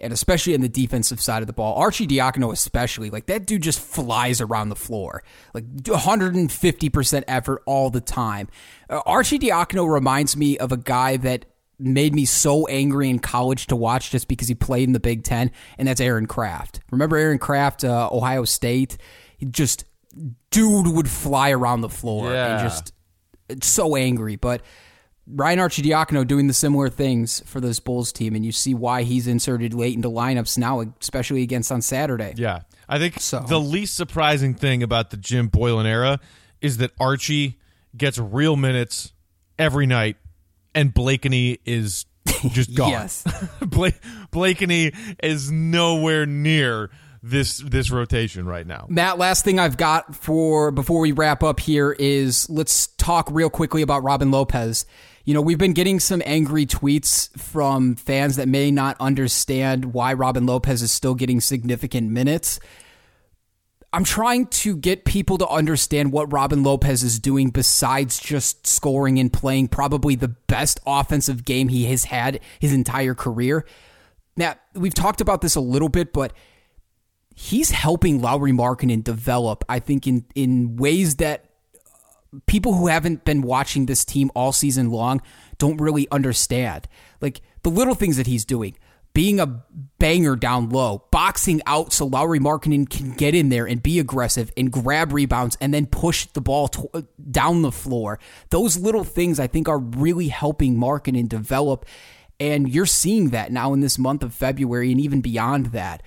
and especially in the defensive side of the ball. Arcidiacono especially, like that dude just flies around the floor, like one hundred fifty percent effort all the time. Uh, Arcidiacono reminds me of a guy that made me so angry in college to watch just because he played in the Big Ten, and that's Aaron Kraft. Remember Aaron Kraft, uh, Ohio State? He just, dude would fly around the floor yeah. and just so angry, but Ryan Arcidiacono doing the similar things for this Bulls team, and you see why he's inserted late into lineups now, especially against on Saturday. Yeah, I think so. The least surprising thing about the Jim Boylen era is that Archie gets real minutes every night, and Blakeney is just gone. Yes. Bla- Blakeney is nowhere near this this rotation right now. Matt, last thing I've got for before we wrap up here is let's talk real quickly about Robin Lopez. You know, we've been getting some angry tweets from fans that may not understand why Robin Lopez is still getting significant minutes. I'm trying to get people to understand what Robin Lopez is doing besides just scoring and playing probably the best offensive game he has had his entire career. Now, we've talked about this a little bit, but he's helping Lauri Markkanen develop, I think, in, in ways that people who haven't been watching this team all season long don't really understand. Like the little things that he's doing, being a banger down low, boxing out so Lauri Markkanen can get in there and be aggressive and grab rebounds and then push the ball to, down the floor. Those little things I think are really helping Markkanen develop, and you're seeing that now in this month of February and even beyond that.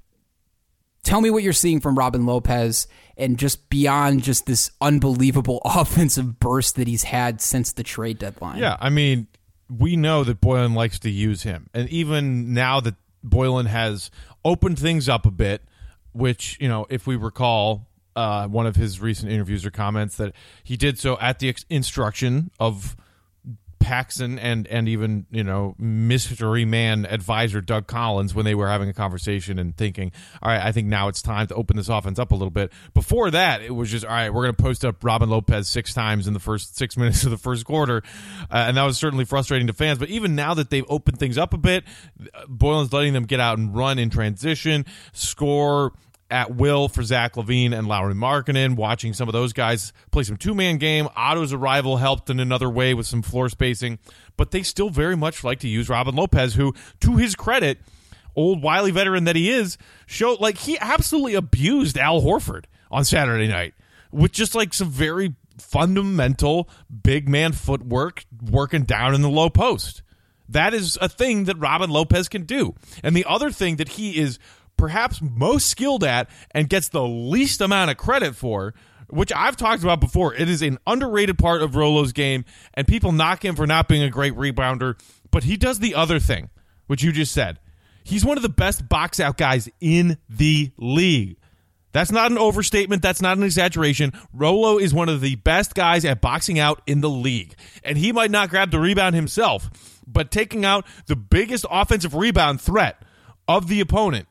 Tell me what you're seeing from Robin Lopez and just beyond just this unbelievable offensive burst that he's had since the trade deadline. Yeah, I mean, we know that Boylen likes to use him. And even now that Boylen has opened things up a bit, which, you know, if we recall uh, one of his recent interviews or comments, that he did so at the ex- instruction of Paxson and and even, you know, mystery man advisor Doug Collins when they were having a conversation and thinking, all right, I think now it's time to open this offense up a little bit. Before that, it was just, all right, we're going to post up Robin Lopez six times in the first six minutes of the first quarter, uh, and that was certainly frustrating to fans. But even now that they've opened things up a bit, Boylen's letting them get out and run in transition, score at will for Zach LaVine and Lauri Markkanen, watching some of those guys play some two-man game. Otto's arrival helped in another way with some floor spacing, but they still very much like to use Robin Lopez, who, to his credit, old wily veteran that he is, showed like he absolutely abused Al Horford on Saturday night with just like some very fundamental big man footwork working down in the low post. That is a thing that Robin Lopez can do. And the other thing that he is perhaps most skilled at and gets the least amount of credit for, which I've talked about before, it is an underrated part of Rolo's game, and people knock him for not being a great rebounder, but he does the other thing, which you just said. He's one of the best box-out guys in the league. That's not an overstatement. That's not an exaggeration. Rolo is one of the best guys at boxing out in the league, and he might not grab the rebound himself, but taking out the biggest offensive rebound threat of the opponent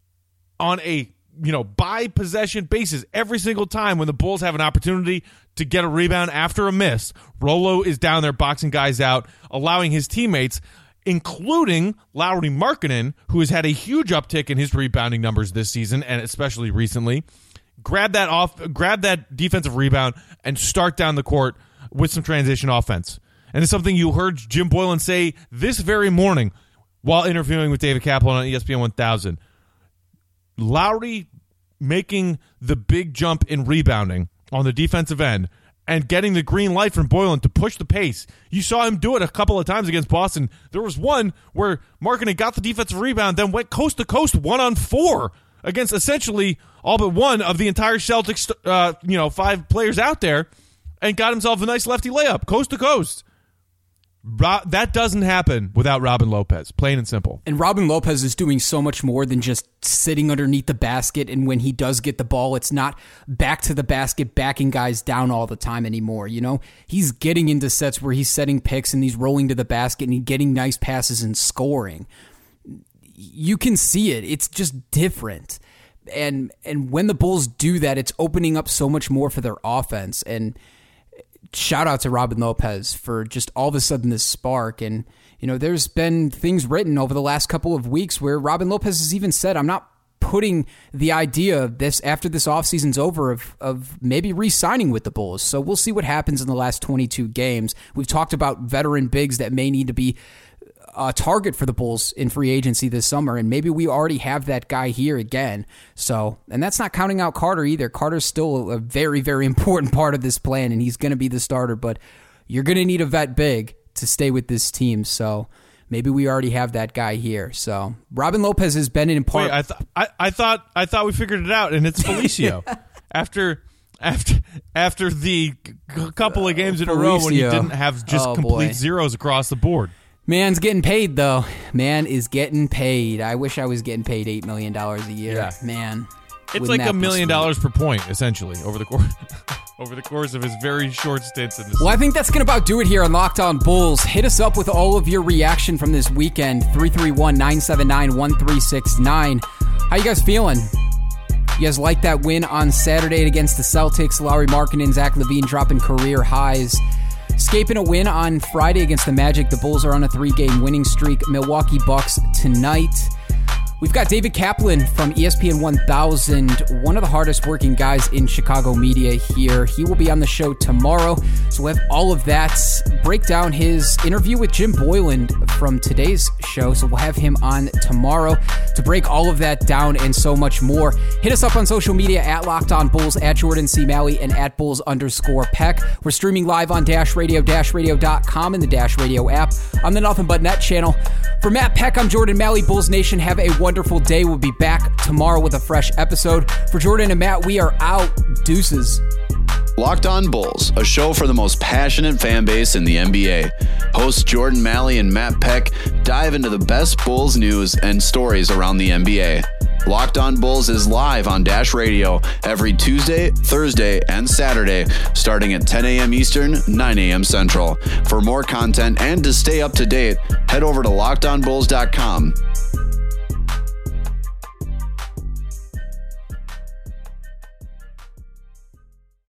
on a, you know, by possession basis every single time when the Bulls have an opportunity to get a rebound after a miss, Rolo is down there boxing guys out, allowing his teammates, including Lauri Markkanen, who has had a huge uptick in his rebounding numbers this season and especially recently, grab that off, grab that defensive rebound and start down the court with some transition offense. And it's something you heard Jim Boylen say this very morning while interviewing with David Kaplan on E S P N one thousand. Lauri making the big jump in rebounding on the defensive end and getting the green light from Boylen to push the pace. You saw him do it a couple of times against Boston. There was one where Markkanen got the defensive rebound, then went coast to coast one on four against essentially all but one of the entire Celtics, uh, you know, five players out there, and got himself a nice lefty layup, coast to coast. That doesn't happen without Robin Lopez, plain and simple. And Robin Lopez is doing so much more than just sitting underneath the basket, and when he does get the ball, it's not back to the basket, backing guys down all the time anymore. You know, he's getting into sets where he's setting picks and he's rolling to the basket and he's getting nice passes and scoring. You can see it. It's just different. And and when the Bulls do that, it's opening up so much more for their offense. And shout out to Robin Lopez for just all of a sudden this spark. And, you know, there's been things written over the last couple of weeks where Robin Lopez has even said, I'm not putting the idea of this after this offseason's over of, of maybe re-signing with the Bulls. So we'll see what happens in the last twenty-two games. We've talked about veteran bigs that may need to be a target for the Bulls in free agency this summer, and maybe we already have that guy here again. So, and that's not counting out Carter either. Carter's still a very, very important part of this plan, and he's going to be the starter, but you're going to need a vet big to stay with this team. So maybe we already have that guy here. So Robin Lopez has been in part. Wait, I, th- I, I thought I thought we figured it out, and it's Felicio. after after after the c- couple of games in a row when you didn't have just oh, complete boy. zeros across the board. Man's getting paid, though. Man is getting paid. I wish I was getting paid eight million dollars a year. Yeah. Man. It's like a million dollars per point, essentially, over the course over the course of his very short stints in this. Well, I think that's going to about do it here on Locked On Bulls. Hit us up with all of your reaction from this weekend. three three one, nine seven nine, one three six nine. How you guys feeling? You guys like that win on Saturday against the Celtics? Lauri Markkanen, Zach LaVine dropping career highs. Escaping a win on Friday against the Magic. The Bulls are on a three-game winning streak. Milwaukee Bucks tonight. We've got David Kaplan from E S P N one thousand, one of the hardest working guys in Chicago media here. He will be on the show tomorrow, so we'll have all of that. Break down his interview with Jim Boylan from today's show, so we'll have him on tomorrow to break all of that down and so much more. Hit us up on social media at Locked On Bulls, at Jordan C. Malley, and at Bulls underscore Peck. We're streaming live on Dash Radio, dash radio dot com, and the Dash Radio app on the Nothing But Net channel. For Matt Peck, I'm Jordan Malley. Bulls Nation, have a wonderful day. We'll be back tomorrow with a fresh episode. For Jordan and Matt, we are out. Deuces. Locked On Bulls, a show for the most passionate fan base in the N B A. Hosts Jordan Malley and Matt Peck dive into the best Bulls news and stories around the N B A. Locked On Bulls is live on Dash Radio every Tuesday, Thursday, and Saturday, starting at ten a.m. Eastern, nine a.m. Central. For more content and to stay up to date, head over to locked on bulls dot com.